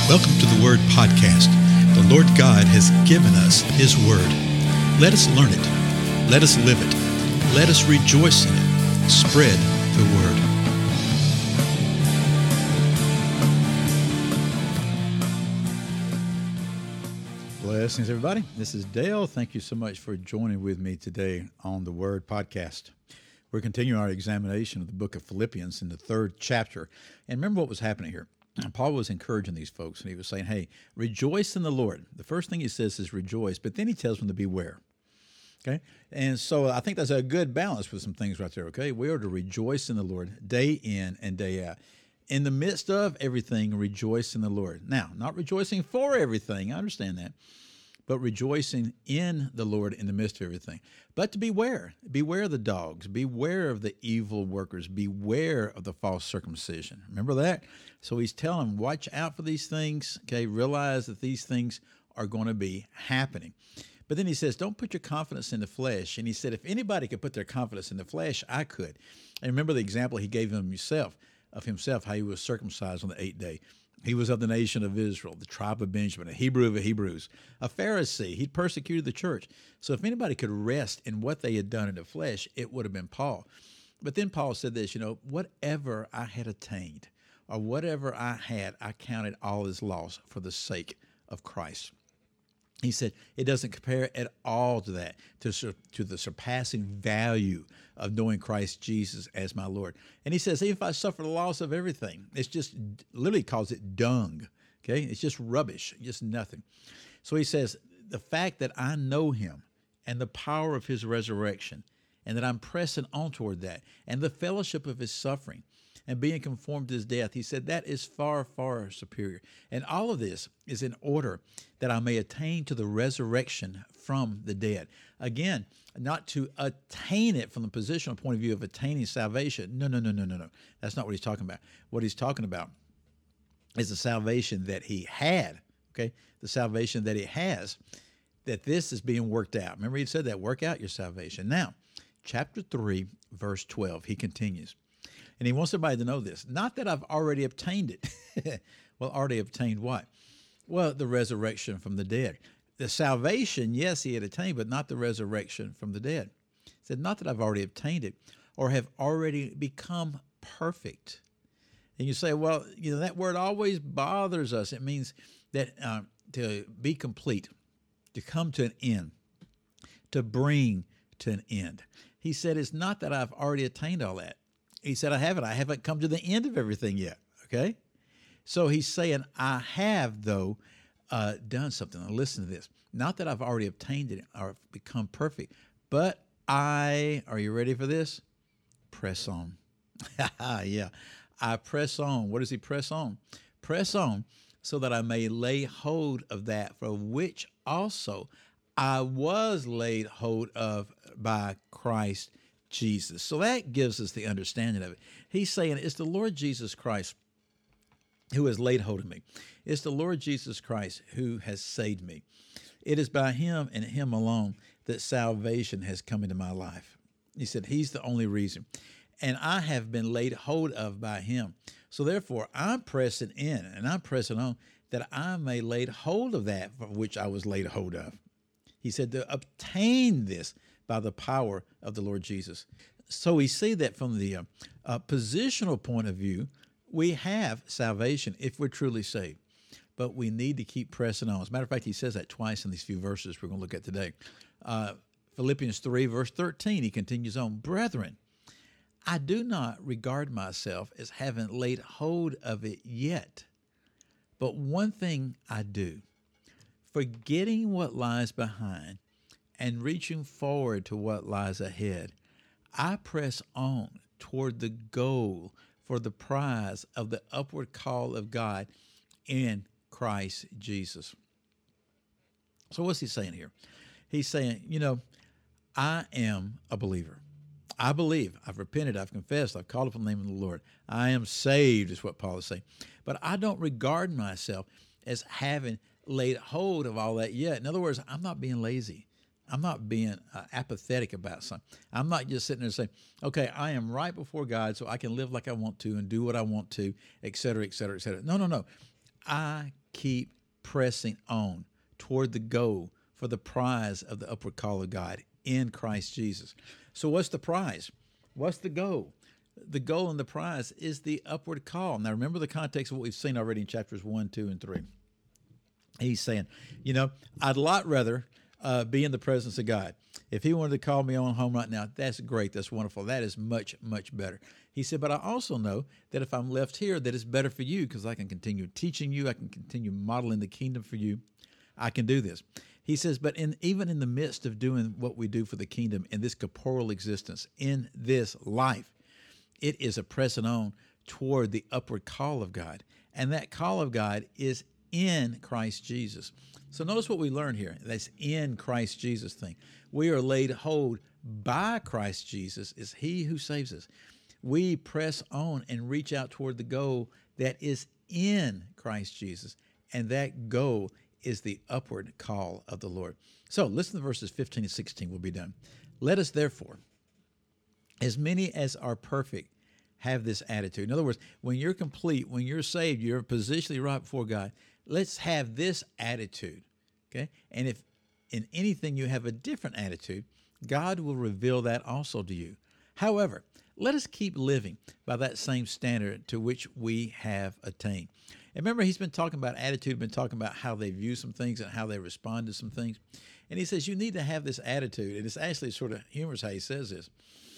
Welcome to the Word Podcast. The Lord God has given us His Word. Let us learn it. Let us live it. Let us rejoice in it. Spread the Word. Blessings, everybody. This is Dale. Thank you so much for joining with me today on the Word Podcast. We're continuing our examination of the book of Philippians in the 3rd chapter. And remember what was happening here. Paul was encouraging these folks, and he was saying, hey, rejoice in the Lord. The first thing he says is rejoice, but then he tells them to beware. Okay? And so I think that's a good balance with some things right there, okay? We are to rejoice in the Lord day in and day out. In the midst of everything, rejoice in the Lord. Now, not rejoicing for everything, I understand that, but rejoicing in the Lord in the midst of everything. But to beware. Beware of the dogs. Beware of the evil workers. Beware of the false circumcision. Remember that? So he's telling them, watch out for these things. Okay, realize that these things are going to be happening. But then he says, don't put your confidence in the flesh. And he said, if anybody could put their confidence in the flesh, I could. And remember the example he gave of himself, how he was circumcised on the 8th day. He was of the nation of Israel, the tribe of Benjamin, a Hebrew of the Hebrews, a Pharisee. He'd persecuted the church. So if anybody could rest in what they had done in the flesh, it would have been Paul. But then Paul said this, whatever I had attained or whatever I had, I counted all as loss for the sake of Christ. He said it doesn't compare at all to that, to the surpassing value of knowing Christ Jesus as my Lord. And he says, even if I suffer the loss of everything, it's just, literally calls it dung, okay? It's just rubbish, just nothing. So he says, the fact that I know him and the power of his resurrection and that I'm pressing on toward that and the fellowship of his suffering and being conformed to his death, he said that is far, far superior. And all of this is in order that I may attain to the resurrection from the dead. Again, not to attain it from the positional point of view of attaining salvation. No. That's not what he's talking about. What he's talking about is the salvation that he had, okay? The salvation that he has, that this is being worked out. Remember he said that, work out your salvation. Now, chapter 3, verse 12, he continues. And he wants everybody to know this. Not that I've already obtained it. Well, already obtained what? Well, the resurrection from the dead. The salvation, yes, he had attained, but not the resurrection from the dead. He said, not that I've already obtained it or have already become perfect. And you say, well, that word always bothers us. It means that to be complete, to come to an end, to bring to an end. He said, it's not that I've already attained all that. He said, I haven't come to the end of everything yet, okay? So he's saying, I have, though, done something. Now listen to this. Not that I've already obtained it or become perfect, but are you ready for this? Press on. Yeah, I press on. What does he press on? Press on so that I may lay hold of that for which also I was laid hold of by Christ Jesus. So that gives us the understanding of it. He's saying it's the Lord Jesus Christ who has laid hold of me. It's the Lord Jesus Christ who has saved me. It is by him and him alone that salvation has come into my life. He said he's the only reason. And I have been laid hold of by him. So therefore, I'm pressing in and I'm pressing on that I may lay hold of that for which I was laid hold of. He said to obtain this by the power of the Lord Jesus. So we see that from the positional point of view, we have salvation if we're truly saved. But we need to keep pressing on. As a matter of fact, he says that twice in these few verses we're going to look at today. Philippians 3, verse 13, he continues on, brethren, I do not regard myself as having laid hold of it yet. But one thing I do, forgetting what lies behind and reaching forward to what lies ahead, I press on toward the goal for the prize of the upward call of God in Christ Jesus. So what's he saying here? He's saying, I am a believer. I believe. I've repented. I've confessed. I've called upon the name of the Lord. I am saved is what Paul is saying. But I don't regard myself as having laid hold of all that yet. In other words, I'm not being lazy. I'm not being apathetic about something. I'm not just sitting there saying, okay, I am right before God so I can live like I want to and do what I want to, et cetera, et cetera, et cetera. No. I keep pressing on toward the goal for the prize of the upward call of God in Christ Jesus. So what's the prize? What's the goal? The goal and the prize is the upward call. Now, remember the context of what we've seen already in chapters 1, 2, and 3. He's saying, I'd a lot rather be in the presence of God. If he wanted to call me on home right now, that's great. That's wonderful. That is much, much better. He said, but I also know that if I'm left here, that it's better for you because I can continue teaching you. I can continue modeling the kingdom for you. I can do this. He says, but even in the midst of doing what we do for the kingdom in this corporeal existence, in this life, it is a pressing on toward the upward call of God. And that call of God is in Christ Jesus. So notice what we learn here. That's in Christ Jesus thing. We are laid hold by Christ Jesus. Is he who saves us. We press on and reach out toward the goal that is in Christ Jesus. And that goal is the upward call of the Lord. So listen to verses 15 and 16. We'll be done. Let us therefore, as many as are perfect, have this attitude. In other words, when you're complete, when you're saved, you're positionally right before God. Let's have this attitude, okay? And if in anything you have a different attitude, God will reveal that also to you. However, let us keep living by that same standard to which we have attained. And remember, he's been talking about attitude, been talking about how they view some things and how they respond to some things. And he says, you need to have this attitude. And it's actually sort of humorous how he says this.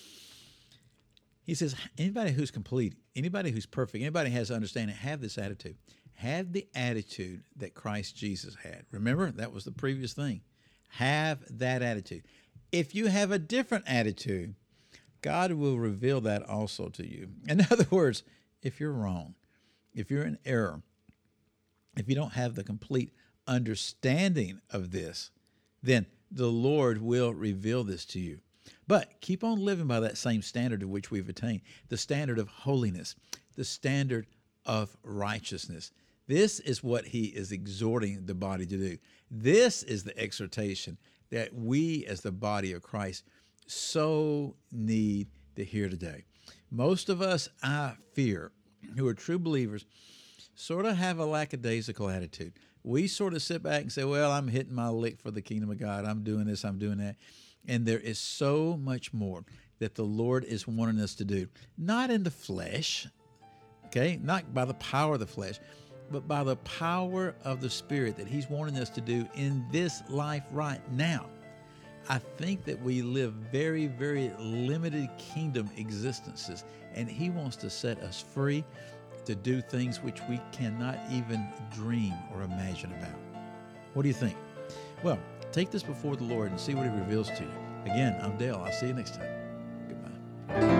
He says, anybody who's complete, anybody who's perfect, anybody who has understanding, have this attitude. Have the attitude that Christ Jesus had. Remember, that was the previous thing. Have that attitude. If you have a different attitude, God will reveal that also to you. In other words, if you're wrong, if you're in error, if you don't have the complete understanding of this, then the Lord will reveal this to you. But keep on living by that same standard to which we've attained, the standard of holiness, the standard of righteousness. This is what he is exhorting the body to do. This is the exhortation that we as the body of Christ so need to hear today. Most of us, I fear, who are true believers, sort of have a lackadaisical attitude. We sort of sit back and say, well, I'm hitting my lick for the kingdom of God. I'm doing this, I'm doing that. And there is so much more that the Lord is wanting us to do. Not in the flesh, okay? Not by the power of the flesh, but by the power of the Spirit that he's wanting us to do in this life right now. I think that we live very, very limited kingdom existences, and he wants to set us free to do things which we cannot even dream or imagine about. What do you think? Well, take this before the Lord and see what he reveals to you. Again, I'm Dale. I'll see you next time. Goodbye.